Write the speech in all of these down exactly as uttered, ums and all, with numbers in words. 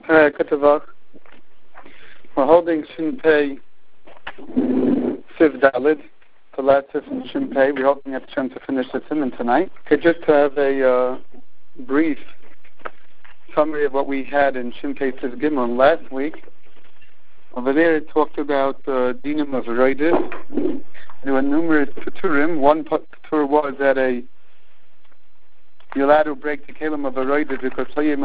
Uh, Ketavach. We're holding Shin Pei Siv Dalid, the last Siv in Shin Pei. We're hoping at Shem to finish the Siman tonight. Okay, just to have a uh, brief summary of what we had in Shin Pei Siv Gimel last week. Over there it talked about uh, Dinam of Eroidis. There were numerous Paturim. One Patur was that a you're allowed to break the Kalim of Eroidis because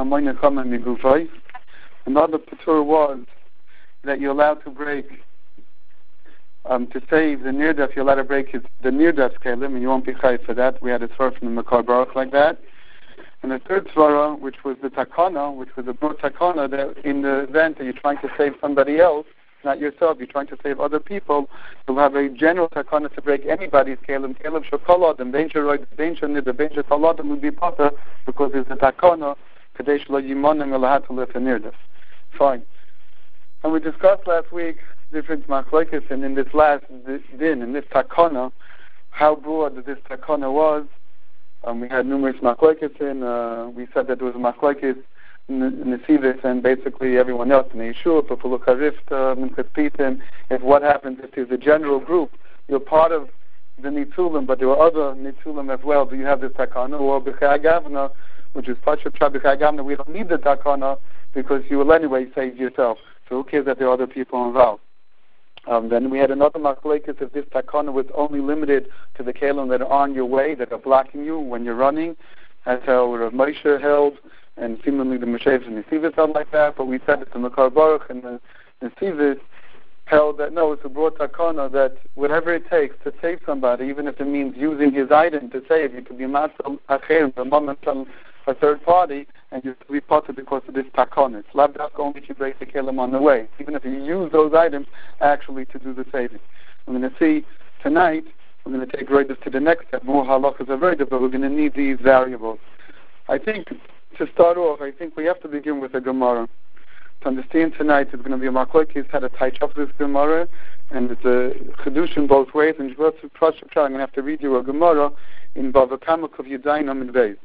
Another Patur was that you're allowed to break, um, to save the Nirdaf, you're allowed to break his, the Nirdaf Kalim, and you won't be chayv for that. We had a svara from the Makar Baruch like that. And the third svara, which was the Takana, which was a broad Takana, that in the event that you're trying to save somebody else, not yourself, you're trying to save other people, you'll have a general Takana to break anybody's Kalim. Kalim Shokolad, and Danger Roid, Danger Nid, the Danger Kolad would be Potter, because it's a Takana, Kadesh Lo Yimonim Elahat Nirdaf. Fine. And we discussed last week different machlokes, and in this last this din, in this takana, how broad this takana was. Um, we had numerous machlokes, and uh, we said that there was a machlokes in the Nesivis and basically everyone else in the Yeshua, Pepuluk Harifta, Minchas Pitim. If what happens if there's a general group, you're part of the Nitzulim, but there were other Nitzulim as well. Do you have this takana? Or B'chai Gavna, which is Pashat B'chai Gavna, we don't need the takana, because you will anyway save yourself. So who cares that there are other people involved? Um, then we had another machlokes if this takana was only limited to the kalim that are on your way, that are blocking you when you're running. That's how Rav Moshe held, and seemingly the Moshev and the Nesivis held like that. But we said that the Makar Baruch and the Nesivis held that no, it's a broad takana that whatever it takes to save somebody, even if it means using his item to save, it could be matzal acher, the moment a third party, and you be potter because of this takon. It's lav dafka only if you break the kelim on the way, even if you use those items actually to do the saving. I'm going to see tonight, we're going to take Roidas to the next step, more halachas of Roidas, but we're going to need these variables. I think, to start off, I think we have to begin with a Gemara. To understand tonight, it's going to be a machlokes, how to touch up this Gemara, and it's a chedush in both ways, and I'm going to have to read you a Gemara in Bava Kama Kuf Yudayim and Beis.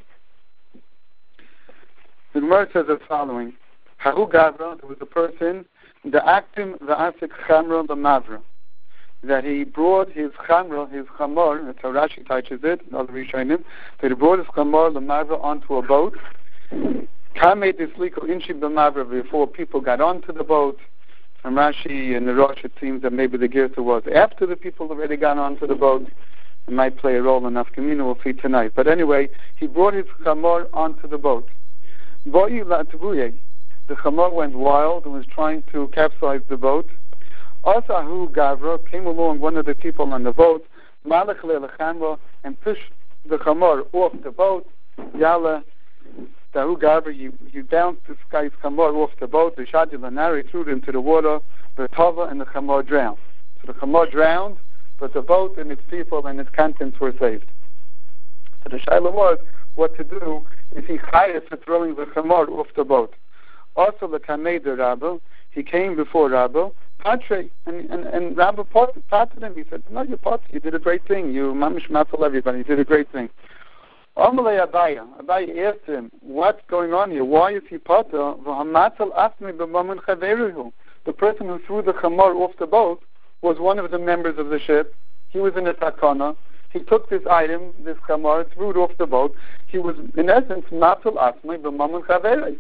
The Gemara says the following: Haru Gavra, there was a person, the actim the asik chamra the mavra, that he brought his chamra, his chamor, that's how Rashi touches it, another Rishonim, that he brought his chamor the mavra onto a boat. Kamei disliko inshi b'mavra, before people got onto the boat. From Rashi and the Rosh, it seems that maybe the Girta was after the people already got onto the boat. It might play a role in Nafkamina, we'll see tonight. But anyway, he brought his chamor onto the boat. The chamor went wild and was trying to capsize the boat. Asahu Gavra came along, one of the people on the boat, Malach le'lechamra, and pushed the chamor off the boat. Yala, Sahu Gavra, he, he bounced this guy's chamor off the boat. The Shadi Lanari threw it into the water. The Tava and the chamor drowned. So the chamor drowned, but the boat and its people and its contents were saved. So the Shaila was what to do if he chayav for throwing the chamor off the boat. Also, the kamei the Rabbi, he came before Rabbi, Patre, and, and, and Rabbi patted him. He said, no, you pat, you did a great thing. You mamish matzal everybody, you did a great thing. Amalei Abaya, Abaya asked him, what's going on here? Why is he pater? V'hamatzal asmi b'mamin chaveruhu. The person who threw the chamor off the boat was one of the members of the ship. He was in the takana. He took this item, this chamor, threw it off the boat. He was, in essence, matzal asmi b'mamin chaveruhu.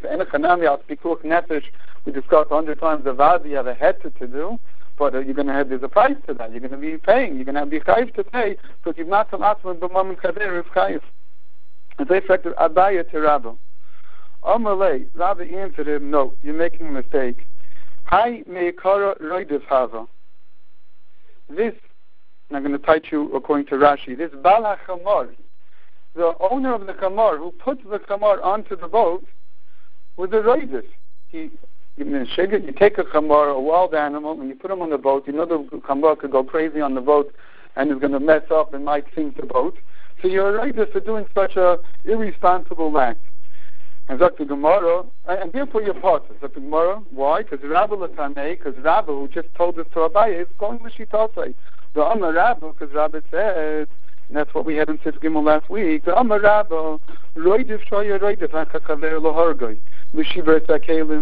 We discussed a hundred times the vaz you have a head to, to do, but uh, you're going to have, there's a price to that. You're going to be paying. You're going to have the chayiv to pay, because you've matzal asmi b'mamin chaveruhu is chayiv. And they affected Abaya to Rabbi. Amalei, Rabbi answered him, no, you're making a mistake. Hai meikara roidev hava. This, and I'm going to teach you according to Rashi, this Bal HaChamor, the owner of the chamor, who put the chamor onto the boat, was a roidev. He, you take a chamor, a wild animal, and you put him on the boat. You know the chamor could go crazy on the boat and is going to mess up and might sink the boat. So you're right for doing such a irresponsible act. And Doctor Gemara, and therefore you're part of Doctor Gemara. Why? Because Rabbi Latanei, because Rabbi, who just told us to Abaya, is going with Shitosai. The Amar Rabbi, because Rabbi said, and that's what we had in Sif Gimel last week, the Amar Rabbi, Roidiv Shoya Roidiv HaKachaver Lohargoi, Mishiver Sakelim,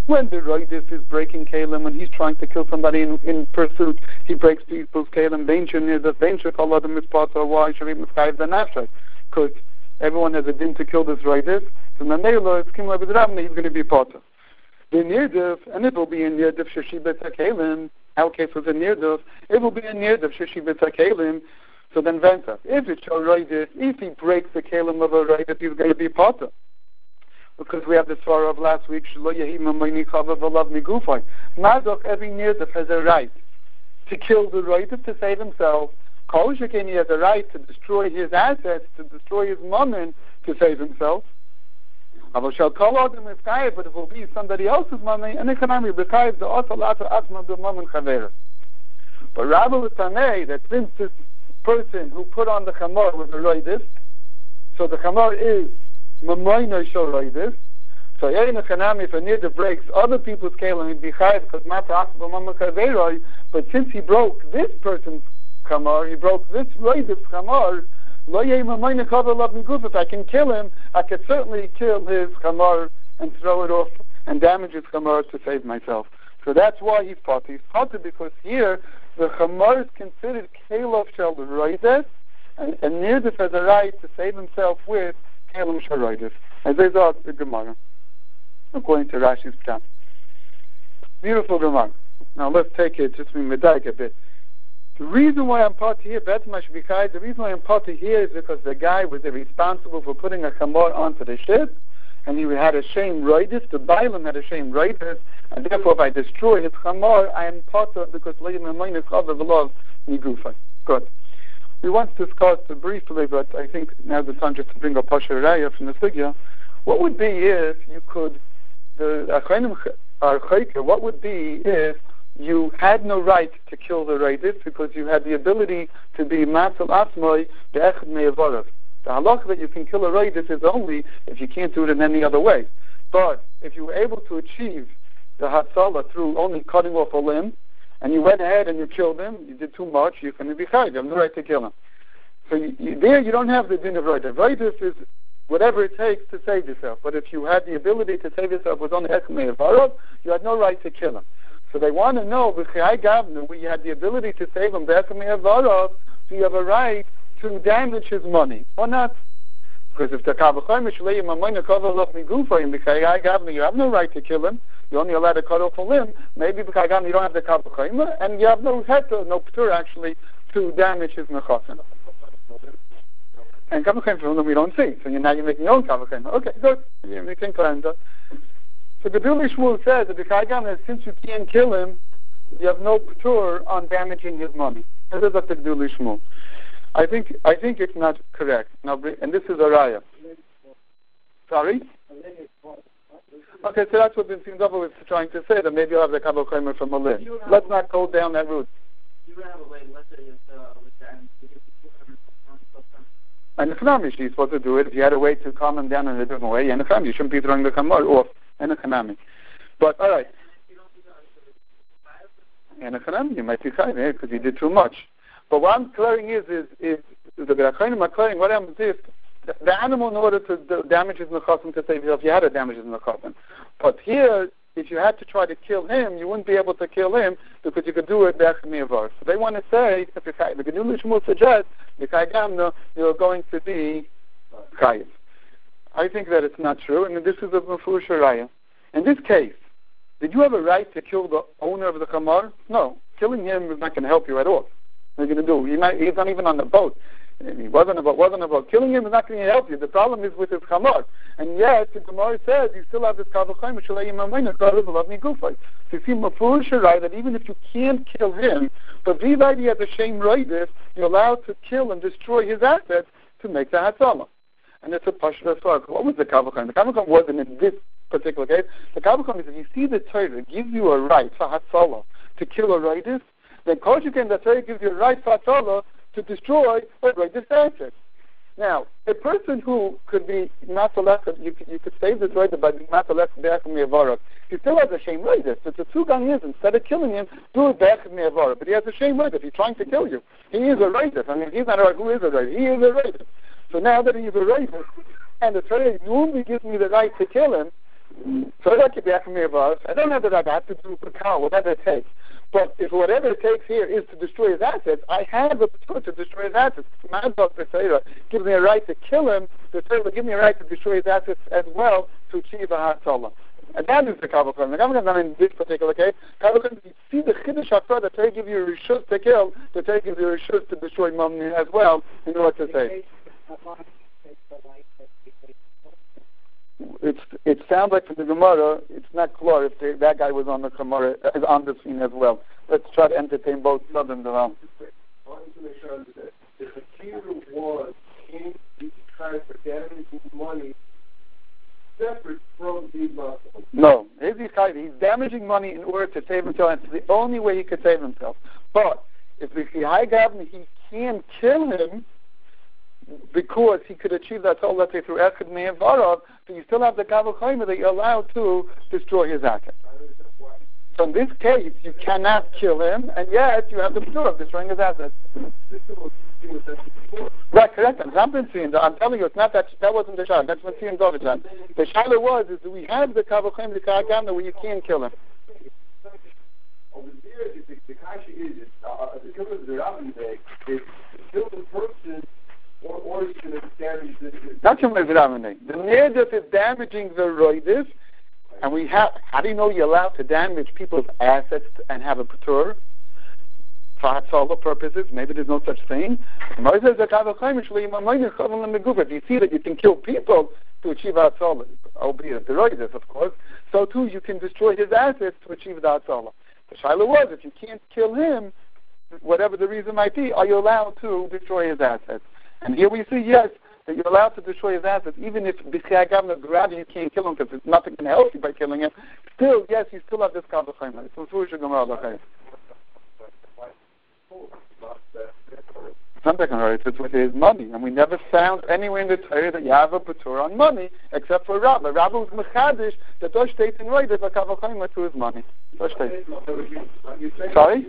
When the Roidis is breaking Kalim, when he's trying to kill somebody in, in pursuit, he breaks people's Kalim, danger near the danger, call other mispata, why should he mischive the nafshay? Because everyone has a din to kill this Roidis, so Nanela, it's Kim Labidravna, he's going to be potter. The Nirdif, and it will be in Nirdif Sheshibet HaKalim, our case was a Nirdif, it will be in Nirdif Sheshibet HaKalim, so then Venta. If it's a Roidif, if he breaks the Kalim of a Roidif, he's going to be potter. Because we have the Torah of last week, Shlo Yehi Mamayni Chava V'Lav Migufay. Madok, every Nirdif has a right to kill the Roidif to save himself. Kol Shekin, he has a right to destroy his assets, to destroy his mammon, to save himself. But if it will be somebody else's money, and economy b'kayev the osalata atma b'mammon chaveira. But Rabbi was tanei that since this person who put on the chamor was a roidis, so the chamor is mamoino shel roidis. So yein economy if a nirda breaks other people's kelim he'd be chayev because mata atma b'mammon chaveira. But since he broke this person's chamor, he broke this roidis chamor. If I can kill him, I could certainly kill his chamar and throw it off and damage his chamar to save myself. So that's why he's potter. He's potter because here the chamar is considered kelov shel roides, and Nirdif has a right to save himself with kelov shel roides. As they thought the Gemara, according to Rashi's Pshat. Beautiful Gemara. Now let's take it just in medaik a bit. The reason why I'm potter here, the reason why I'm potter here is because the guy was responsible for putting a chamor onto the ship, and he had a shame roidis, the Bailam had a shame roidis, and therefore if I destroy his chamor, I am potter because good. We once discussed briefly, but I think now's the time just to bring up Pasha Raya from the Sugya. What would be if you could, the Achrenim Archaika, what would be if you had no right to kill the Roidis because you had the ability to be Matzal Asmoi Be'echad Me'evorav. The halach that you can kill a Roidis is only if you can't do it in any other way. But if you were able to achieve the Hatzalah through only cutting off a limb, and you went ahead and you killed him, you did too much, you can be chayav. You have no right to kill him. So you, you, there you don't have the din of Roidis. Roidis is whatever it takes to save yourself. But if you had the ability to save yourself with only Echad Me'evorav, you had no right to kill him. So they want to know, we had the ability to save him, so you have a right to damage his money, or not? Because if the Kavachayim you have no right to kill him, you're only allowed to cut off a limb, maybe because you don't have the Kavachayim, and you have no heter, no ptur actually, to damage his mechasim. And Kavachayim from them we don't see, so you're now you're making your own Kavachayim. Okay, good. You can cleanse that. So the Geduli Shmuel says that the since you can't kill him, you have no ptur on damaging his money. This is what the Geduli Shmuel. I think I think it's not correct. Now, and this is a raya. Sorry? Okay, so that's what the Tzimdava was trying to say, that maybe you'll have the Kabbalah Chaimer from a list. Let's not go down that route. And the Chanami, she's supposed to do it. If you had a way to calm him down in a different way, and the Chanami, you shouldn't be throwing the Chamar off. And the Chanami. But, all right. And the Chanami, you might be chayav because you did too much. But what I'm clearing is, is, is the Berachayim are clearing, what happens is, the, the animal, in order to do, damage his mechasim to save yourself, you had to damage his mechasim. But here, if you had to try to kill him, you wouldn't be able to kill him because you could do it back in the avar. So they want to say, if the Geduli Shmuel suggests, you're going to be chayav. I think that it's not true, and this is a Mefurish Raya. In this case, did you have a right to kill the owner of the Chamar? No. Killing him is not going to help you at all. What are you going to do? He might, he's not even on the boat. He wasn't about, wasn't about killing him is not going to help you. The problem is with his Chamar. And yet, the Gemara says you still have this Kavachayim, so you see Mefurish Raya that even if you can't kill him, but Vivai has a shame Roidis, you're allowed to kill and destroy his assets to make the Hatzalah. And it's a Pashra Svar. What was the Kavachayim? The Kavachayim wasn't in this particular case. The Kavachayim is if you see the Torah gives you a right for Hatzalah to kill a Roidis, then Koshikin, the Torah gives you a right for Hatzalah to destroy a Roidis asset. Now, a person who could be Masalech, you, you could save this Roidis by being Masalech Be'achim Me'avarak. He still has a shame Roidis. So the two gang is, instead of killing him, do it Be'achim Me'avarak. But he has a shame Roidis. He's trying to kill you. He is a Roidis. I mean, he's not a who is a Roidis. He is a Roidis. So now that he's a Roidis, and the Torah normally gives me the right to kill him, So I could be asking me about. I don't know that I have to do for cow, whatever it takes. But if whatever it takes here is to destroy his assets, I have a power to destroy his assets. Madhok Pesera gives me a right to kill him. The Torah will give me a right to destroy his assets as well to achieve a Hatzalah. And that is the Kavakom. The Kavakom is not in this particular case. Kavakom, you see the Chiddush HaTorah, the Torah gives you a rishus to kill, the Torah gives you a rishus to destroy Mamni as well, in order to say. It's, it sounds like from the Gemara, it's not clear if they, that guy was on the Gemara, uh, on the scene as well. Let's try to entertain both southern around. I want to make sure I understand. The Hakiru was in these kinds of damaging money separate from the muscle. No, he's damaging money in order to save himself, and it's the only way he could save himself. But if the high governor, he can kill him because he could achieve that soul, let's say through Echad Me'evarav, so you still have the Kavul Chayma that you're allowed to destroy his asset. So in this case, you cannot kill him, and yet you have the power of destroying his assets. Right, correct. I'm saying, I'm telling you, it's not that. That wasn't the shayla. That's what Tzim David said. The shayla was is that we have the Kavul Chayma, the Kagam, where you can kill him. Over there, the the kasha is uh, the killer of the Rabbi is kill the person. Or, or it's going to damage the... That's what we're doing. The nirdas is damaging the roidis, and we have... How do you know you're allowed to damage people's assets and have a patur? For Hatzalah purposes, maybe there's no such thing. If you see that you can kill people to achieve Hatzalah, albeit the roidis, of course, so too you can destroy his assets to achieve the Hatzalah. The shaila was, if you can't kill him, whatever the reason might be, are you allowed to destroy his assets? And here we see, yes, that you're allowed to destroy his assets, even if B'chai Gavna Grab you can't kill him because nothing can help you by killing him. Still, yes, you still have this Kavul Chayma. It's Mefurish Gemara Lachayim. It's not that right. It's with his money, and we never found anywhere in the Torah that you have a patur on money except for Rabba. Rabba was mechadish that does state in right there's a Kavul Chayma to his money. Sorry.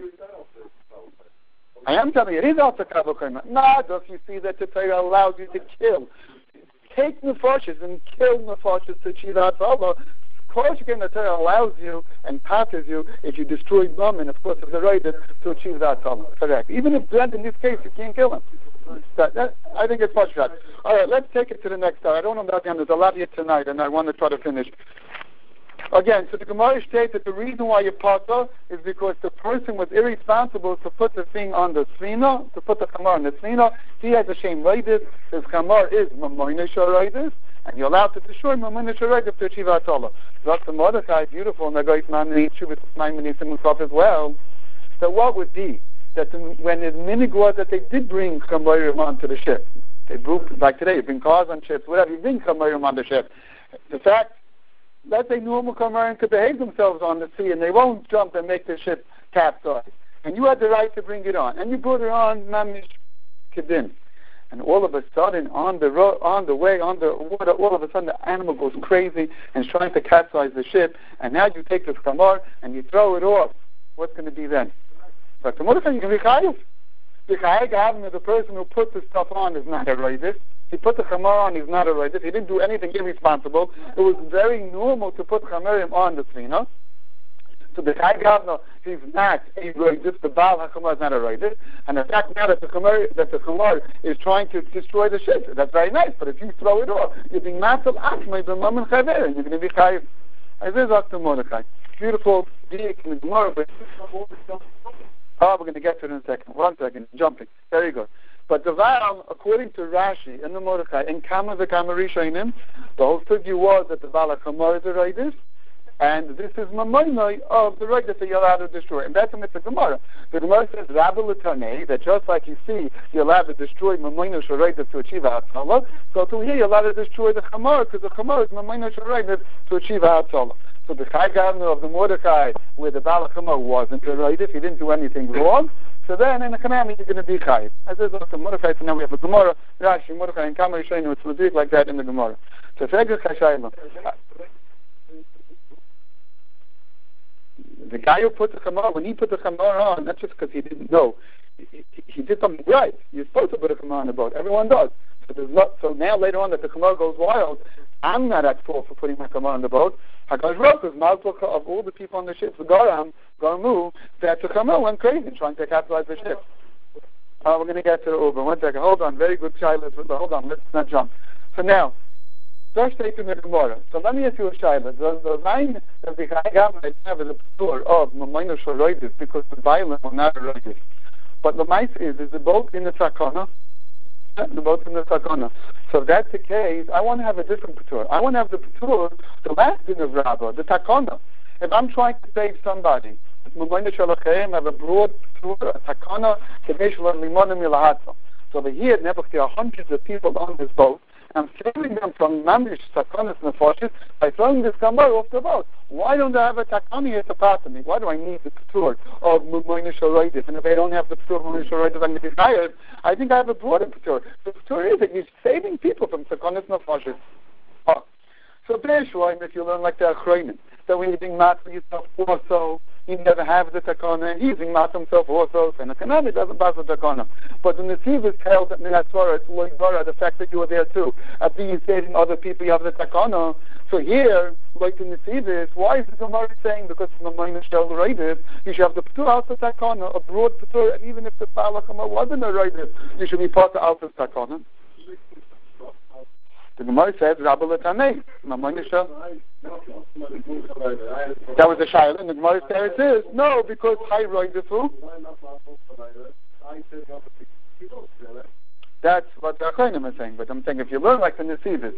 I am telling you, it is also Kavul Chayma. Not if you see that the Torah allows you to kill. Take nefashis and kill nefashis to achieve Hatzalah. Of course, again, the Torah allows you and passes you if you destroy them, and of course, if the right to achieve that Hatzalah. Correct. Even if Brent, in this case, you can't kill him. That, that, I think it's much right. All right, let's take it to the next side. I don't know about the end. There's a lot here tonight, and I want to try to finish. Again, so the Gemara states that the reason why you pata is because the person was irresponsible to put the thing on the svina, to put the chamar on the svina. He has a shame raidis. His chamar is mamoinish raidis, and you're allowed to destroy mamoinish raidis to achieve Hatzalah. That's the Mordechai, beautiful, and the great man in Shuvit Maimonides himself as well. So what would be that the, when the minig was that they did bring chamarim onto the ship, they brought, like today, you bring cars on ships, whatever, you bring chamarim on the ship. The fact let's say normal Kamaran could behave themselves on the sea and they won't jump and make the ship capsize. And you had the right to bring it on. And you brought it on Mamish Kedin. And all of a sudden, on the ro- on the way, on the water, all of a sudden the animal goes crazy and is trying to capsize the ship. And now you take this Kamar and you throw it off. What's going to be then? But the Mordechai, you can be chayiv. The chayiv, the person who put the stuff on is not a raidis. He put the chamar on, he's not a raidis. He didn't do anything irresponsible. It was very normal to put chamarim on the svina. So the Chai Gavna, he's not a raidis. The Baal HaChamar is not a raidis. And the fact now that the chamar, that the chamar is trying to destroy the ship, that's very nice. But if you throw it off, you're being matzal achmei b'mam and chaver, and you're going to be chayiv. I this is Doctor Mordechai. Beautiful, deep, and Gemara. Oh, we're going to get to it in a second. One second, jumping. Very good. But the Val, according to Rashi and the Mordechai, in Kama the Kamarishanim, the whole figure was that the Val HaChamar is the Raidis, and this is Mamoinoi of the Raidis that you're allowed to destroy. And that's a mitzvah Gemara. The Gemara says, Rabbi L'Tanei, that just like you see, you're allowed to destroy Mamoinoi Sharaidis to achieve Hatzalah, so to here you're allowed to destroy the Chamar, because the Chamar is Mamoinoi Sharaidis to achieve Hatzalah. So the Chai Gavna of the Mordechai, where the Val HaChamar wasn't a Raidis, he didn't do anything wrong. So then in the commandment you're going to be chayiv. As there's also Mordechai, so now we have a Gemara, Rashi, Mordechai, and Kamar Yishayim, it's legit like that in the Gemara. So Fegel Chashayim. The guy who put the Chamar, when he put the Chamar on, not just because he didn't know, he, he, he did something right. You're supposed to put a Chamar on the boat. Everyone does. So there's not. So now later on that the Chamor goes wild, I'm not at fault for putting my Chamor on the boat. Hakadosh Baruch Hu is malchus of all the people on the ship, the Goram, Goramu, that the Chamor went crazy trying to capitalize the ship. Uh, we're going to get to the Uber. One second. Hold on. Very good, Shiloh. Hold on. Let's not jump. So now, first taking the Gemara. So let me ask you a Shiloh. The, the line that the Chayyim might have is a tour of Mamayna Shoroidis because the violent will not Shoroidis. But the mice is, is the boat in the Sakana? The boat in the Sakana. So if that's the case, I want to have a different Patur. I want to have the Patur, the last din of Rabbah, the Takana. If I'm trying to save somebody, I have a broad Patur, a Takana, so over here, there are hundreds of people on this boat. I'm saving them from Mamish, Takanas, and Nefashis by throwing this Gemara off the boat. Why don't I have a Takani as a part of me? Why do I need the Patur of Mumoyna Shoroidis? And if I don't have the Patur of Mumoyna Shoroidis, I'm going to be tired. I think I have a broader Patur. The Patur is that you're saving people from Takanas and Nefashis. Oh. So, Be'eshwaim, if you learn like the Achroinim, that when you're doing math for yourself also, you never have the takana, he's doing math himself also, and the kanami doesn't pass the takana. But the Nesiv is held that Minatzvara, it's loidvara, the fact that you were there too. At these saving other people, you have the takana. So here, like the Nesiv is, why is the Gemara saying, because the Mamayna Shel Reidis, you should have the Patur Alta Takana, a broad Patur, and even if the Balakama wasn't a Reidis, you should be part of Alta Takana. The Gemara says, Rabba L'Tanei, Mamayna Shel. That was a Shaila, and the Gemara says it is. No, because High Reidis. That's what the Achronim is saying, but I'm saying if you learn like the Nesivos,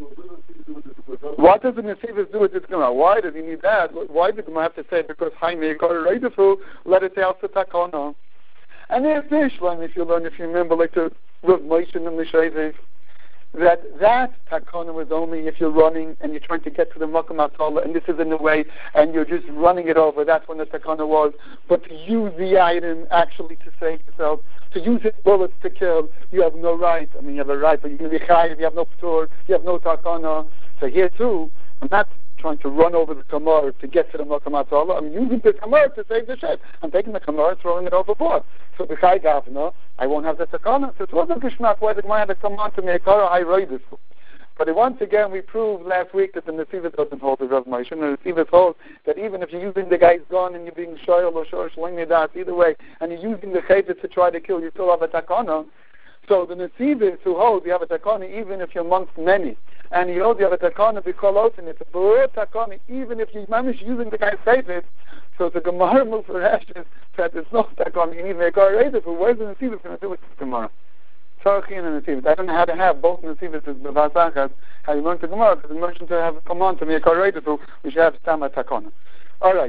what does the Nesivos do with this Gemara? Why does he need that? Why does the Gemara have to say because High Reidis, let it say also Takana? And there's the Ishlam, if you learn, if you remember, like the Rav Moshe and the Mishayzev, that that takana was only if you're running and you're trying to get to the Makam HaTorah and this is in the way and you're just running it over. That's when the takana was. But to use the item actually to save yourself, to use it bullets to kill, you have no right. I mean, you have a right, but you're going to be chayiv. You have no patur. You have no takana. So here too, I'm not trying to run over the kamar to get to the Makam HaTorah. I'm using the kamar to save the ship. I'm taking the kamar and throwing it overboard. So the Chai Gavna, I won't have the takana. So it wasn't Gishmak why the Gemara had to come on to me a kara high roidus. But once again, we proved last week that the Nesivos doesn't hold the Rav Moshe. And the Nesivos holds that even if you're using the guy's gun and you're being shoyal or shor shling das either way, and you're using the chayvit to try to kill, you still have a takana. So the Nesivos who hold you have a takana even if you're amongst many. And you hold you have a takana because and it's a broad takana even if you're mamish using the guy's chayvit. So the Gemara moves for ashes that there's no takana. You need to make a reader for where's the Nesivos going to do with this Gemara? Tzarachin and Nesivos. I don't know how to have both Nesivos as Bavasachas. How you learn the Gemara because the mention to have come on to make a reader for we should have Stama takana. All right.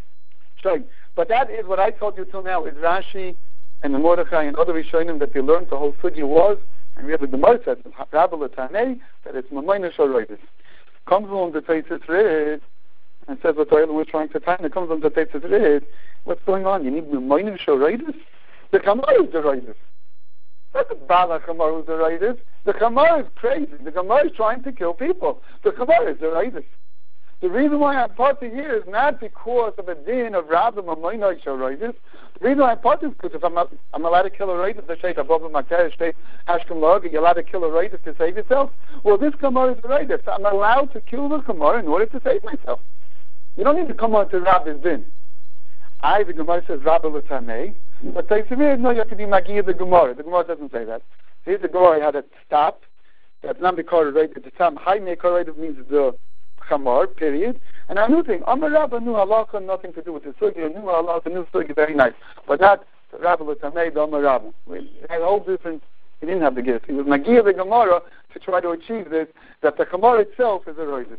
So, but that is what I told you till now is Rashi and the Mordechai and other Rishonim that they learned the whole sugya was, and we have the Gemara says Rabba L'Tanei that it's Mamayna Shel Reidis. Comes along the Teitzis Rid and says what Toilet was trying to time. It comes on the Teitzis Rid. What's going on? You need Mamayna Shel Reidis? The Kamar is the Reidis. Not the Bala Kamar who's the Reidis. The Kamar is crazy. The Kamar is trying to kill people. The Kamar is the Reidis. The reason why I'm party here is not because of a din of Rabba Mamayna Shel Reidis. The reason why I'm party is because if I'm, I'm allowed to kill a Reidis, the Sheikh Abba Makar, Sheikh Ashkem Log, you're allowed to kill a Reidis to save yourself. Well, this Kamar is a Reidis. I'm allowed to kill the Kamar in order to save myself. You don't need to come on to Rabba's din. I, the Gemara says Rabba L'Tanei, but they say, no, you have to be Magiyah the Gemara. The Gemara doesn't say that. Here's the Gemara had a stop. That's not because right at the time. High Mekar means the Chamar, period. And a new thing, Amar Rabba, new halacha, nothing to do with the sugi, new halacha, new sugi, very nice. But not Rabba L'Tanei, the Amar Rabba. It had a whole different, he didn't have the gift. He was Magiyah the Gemara to try to achieve this, that the Chamar itself is a roidus.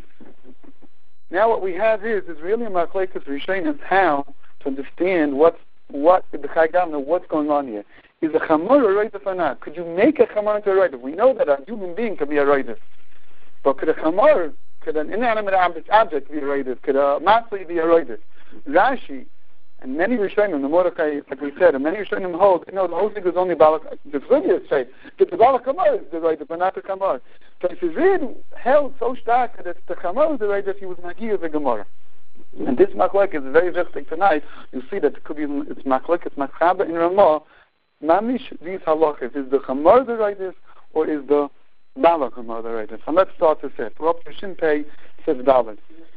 Now what we have is, is really a machlekes rishonim how to understand what's, what, the Chayyim, what's going on here. Is a Chamar a roidus or not? Could you make a Chamar into a roidus? We know that a human being can be a roidus. But could a Chamar, could an inanimate object be a roidus? Could a matzli be a roidus? Rashi, and many Rishonim, the Mordechai, like we said, and many Rishonim hold, you know, the whole thing is only Balak, the Sugya say, that the Balak Kamar is the roidus, but not the Kamar. So if it's really held so stark that it's the Chamar is the roidus, he was Magiyah the Gemara. And this machlek is very interesting tonight. You see that it could be, it's machlek, it's machaba in Ramah, Mamish, these halachas, is the Chamar the roidus, or is the Bala Kamar the Raidis? And let's start to Sif. We're up to Shin Pei Sif Dalit.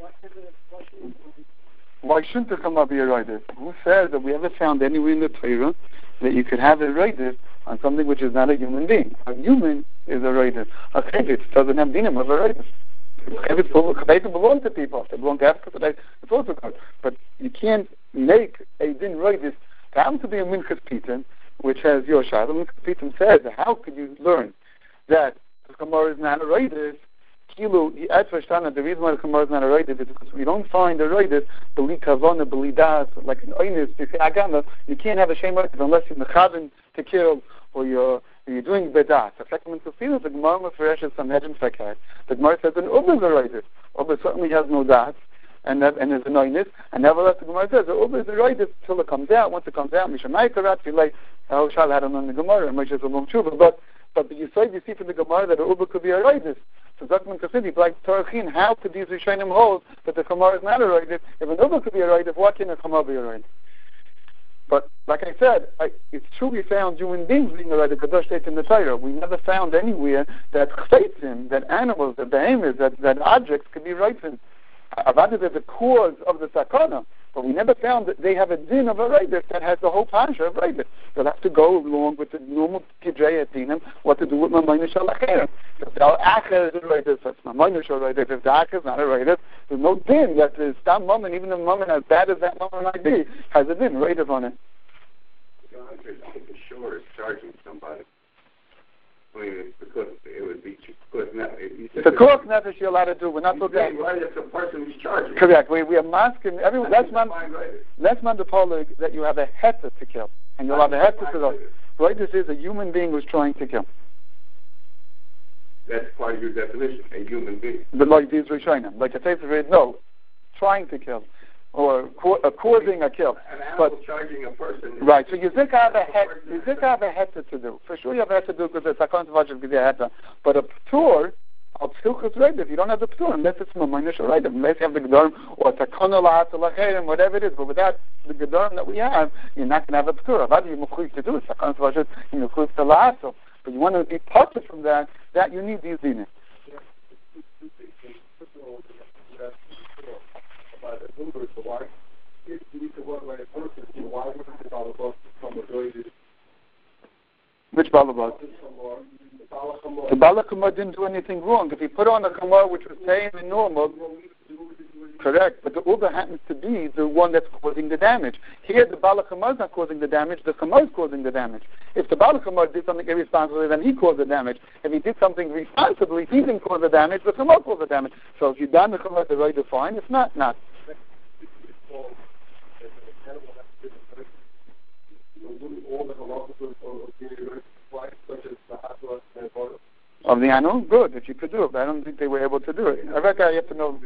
Why shouldn't the Kamar be a Raidis? Who says that we ever found anywhere in the Torah that you could have a Raidis on something which is not a human being? A human is a Raidis. A Chayvitz doesn't have dinim of a Raidis. Chayvitz belong to people. If they belong to Africa, it's also good. But you can't make a din Raidis to happen to be a Minchas Pitan, which has your shot. The Minchas Pitan says, how could you learn that the Kamar is not a Raidis? Kilu, he adds Vashtana, the reason why the Kamar is not a Raidis is because we don't find a Raidis, Beli Kavana, Beli Das, like an Oynis, you say Agama, you can't have a Shem Raidis unless you're Mechavin to kill, or you're, or you're doing Bedas. The second one to feel is the Gemara Mefereshes some Hedjim Fakat. The Gemara says an Uber is a Raidis. Uber certainly has no Das, and that, and there's a Oynis, and nevertheless the Gemara says the Uber is a Raidis till it comes out. Once it comes out, Mishamai Karat, you like, how shall I have on the Gemara, and Moshe Zalom Tshuva, but But you say you see from the Gemara that the Uber could be a Raidis. So Zakman Kasidi, like Torachin, how could these Rishonim hold that the Kamar is not a Raidis? If an Uber could be a Raidis, why can't a Kamar be a Raidis? But like I said, I, it's true we found human beings being a Raidis. Kadosh states in the Torah. We never found anywhere that chaytzim, that animals, that behemoths, that, that objects could be Raidis. Avad is the cause of the sakana. But we never found that they have a din of a Raidis that has the whole pasha of Raidis. They'll have to go along with the normal Kidrei Adinim, what to do with Mamayna Shalachim. If the Acher is a Raidis, that's Mamayna Shalachim. If the Acher is not a Raidis, there's no din that the Stam Mammon, even the Mammon as bad as that Mammon might be, has a din, Raidis on it. I think the shore is charging somebody. I mean, it's because it would be because now the Kurok Nefesh you're allowed to do. We're not talking about right. It's the person who's charging. Correct. We we are masking everyone. That's man. That's man the polig that you have a heta to kill, and you'll have a heta to kill. Right. This is a human being who's trying to kill. That's part of your definition. A human being. But like these Rishonim, like the faith of it, no, trying to kill. Or co- uh, causing a kill. An animal but, charging a person. Right, so you think I have a het, you think I have a heta to do. For sure you have a heta to do because it's a conservation of the heta. But a p'tur, a p'tur is right if you don't have the p'tur, unless it's mamaynish or right, unless you have the gedarm or takana la'at la'cherim, whatever it is. But without the gedarm that we have, you're not going to have a p'tur. What you mechuyev to do is a conservation, you mechuyev to la'aso. But you want to be parted from that, that you need these dinim. Which balabas? The balakhamar didn't do anything wrong. If he put on a kamar which was tame and normal, correct. But the uber happens to be the one that's causing the damage. Here, the balakhamar is not causing the damage. The kamar is causing the damage. If the balakhamar did something irresponsibly, then he caused the damage. If he did something responsibly, he didn't cause the damage. The kamar caused the damage. So if you've done the kamar the right to fine, it's not not. Of the animal, good. If you could do it, but I don't think they were able to do it. I reckon you have to know.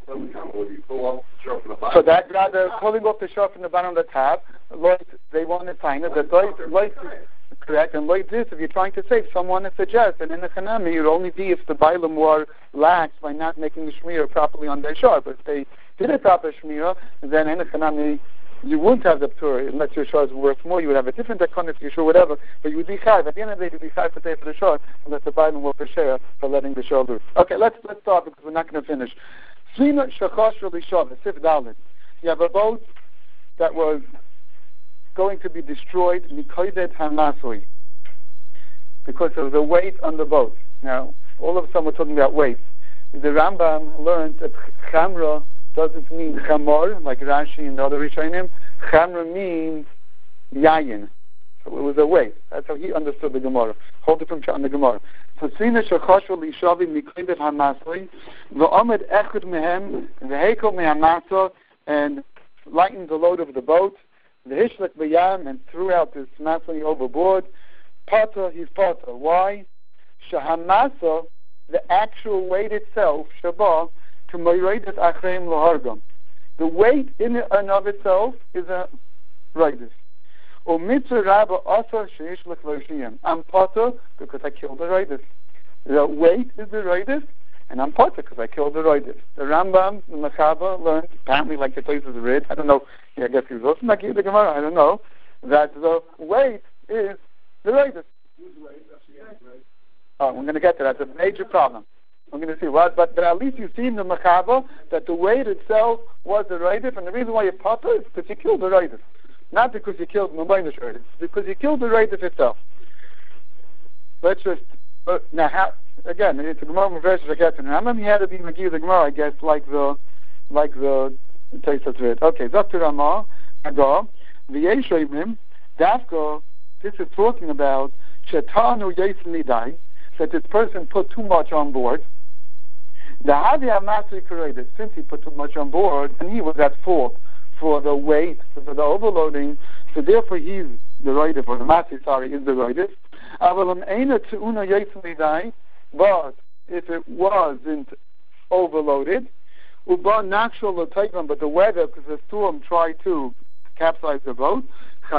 So that rather pulling off the sharp from the bottom of the top, like they want to find it. That like correct, and like this, if you're trying to save someone, it suggests that in the Chanami, it would only be if the Bailam were lax by not making the Shmir properly on their sharp. But if they did a proper Shmir, then in the Chanami, you wouldn't have the Ptur, unless your shor is worth more. You would have a different Akon if you're sure, whatever, but you would be chayv. At the end of the day, you'd be chayv for pay for the shor, unless the Bailam will for share for letting the shor loose. Okay, let's let's start because we're not going to finish. Svina Shachosh Rishov, Sif Dalit. You have a boat that was going to be destroyed, Mikoidet Hamasui, because of the weight on the boat. Now, all of a sudden we're talking about weight. The Rambam learned that Chamra doesn't mean Chamor, like Rashi and the other Rishonim. Chamra means Yayin. So it was a weight. That's how he understood the Gemara. Hold it from on the Gemara. So Sina Shachoshu Lishavi Miklivet Hamasli, V'omed Echad Mehem, V'hekel Mehamasa, and lightened the load of the boat, V'hishlik B'yam, and threw out this masli overboard. Pata, he's Pata. Why? Shahamasa, the actual weight itself, Shabbat, the weight in and of itself is a raidus. Or mitzvah rabba asa sheish l'chvashiyim. I'm pata because I killed the raidus. The weight is the raidus, and I'm pata because I killed the raidus. The Rambam, the Machaba learned, apparently like the places read, I don't know, yeah, I guess he was also not the Gemara, I don't know, that the weight is the raidus. Oh, we're going to get to that. That's a major problem. We're going to see what, but, but at least you see in the Mechava that the weight itself was the Raidif, and the reason why you papa is because you killed the Raidif. Not because you killed the Mabaynish Raidif, because you killed the Raidif itself. Let's just, uh, now how, again, it's a Gemara verse I get to. How many had to be Magir the Gemara, I guess, like the, like the, taste of it. Okay, Doctor Ramah, Agar, V'yesh Reimim, Dafko, this is talking about Shetanu Yetzin Nidai, that this person put too much on board. The Havia Masri created, since he put too much on board, and he was at fault for the weight, for the overloading, so therefore he's the Roidif, or the Masri, sorry, is the Roidif. But if it wasn't overloaded, natural but the weather, because the storm tried to capsize the boat, there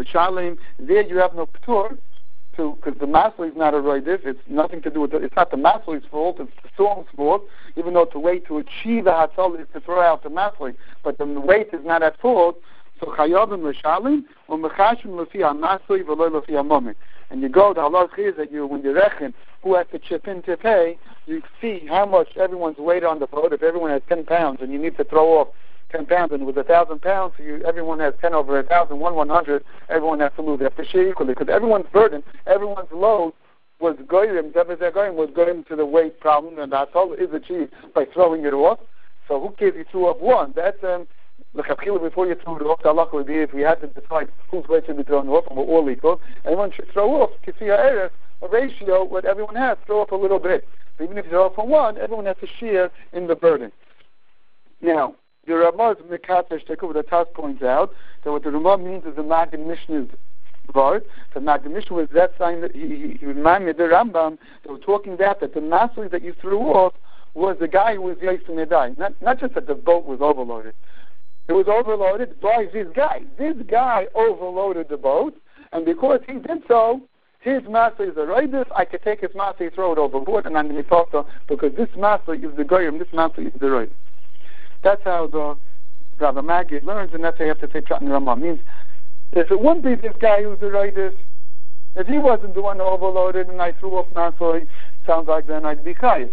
you have no p'tur, because the Masli is not a Roidif, it's nothing to do with it. It's not the Masli's fault, it's the storm's fault, even though the way to achieve the Hatzal is to throw out the Masli, but the weight is not at fault, so Chayavim L'Shalim, or Mechashim L'fi HaMasli V'lo L'fi HaMomik. And you go, the halach is that you, when you reckon who has to chip in to pay, you see how much everyone's weight on the boat. If everyone has ten pounds and you need to throw off ten pounds, and with a thousand pounds, you, everyone has ten over a thousand, one one hundred, everyone has to lose. They have to share equally, because everyone's burden, everyone's load was goyim, goyim was goyim to the weight problem, and that's all is achieved by throwing it off. So who cares if you threw off one? That's um before you threw it off, the halakha would be if we had to decide whose weight should be thrown off, and we're all equal, everyone should throw off kifiyah eretz, a ratio what everyone has, throw off a little bit. So even if you throw off from one, everyone has to share in the burden. Now, the Ramah's Mekatesh Tekuf, the Taz points out that what the Ramah means is the Magid Mishnah's word. The Magid Mishnah was that sign that he, he, he reminded the Rambam, they were talking that, that the Masli that you threw off was the guy who was Yaisim Nedai. Not, not just that the boat was overloaded. It was overloaded by this guy. This guy overloaded the boat, and because he did so, his master is a Raidif, I could take his master, throw it overboard, and I'm going to talk to because this master is the Goyim, this master is the Raidif. That's how the Rabbi Magid learns, and that's how you have to say Pshat in Ramah. Means, if it wouldn't be this guy who's the Raidif, if he wasn't the one who overloaded and I threw off Masoi, sounds like then I'd be Chayif.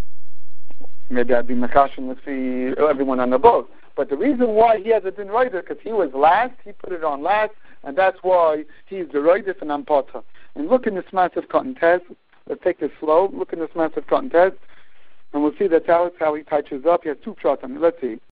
Maybe I'd be Mekashim with the, everyone on the boat. But the reason why he hasn't been Raidif, because he was last, he put it on last, and that's why he's the Raidif and I'm Pata. And look in this massive cotton test. Let's take this slow. Look in this massive cotton test. And we'll see that's how, how he touches up. He has two shots on it. Let's see.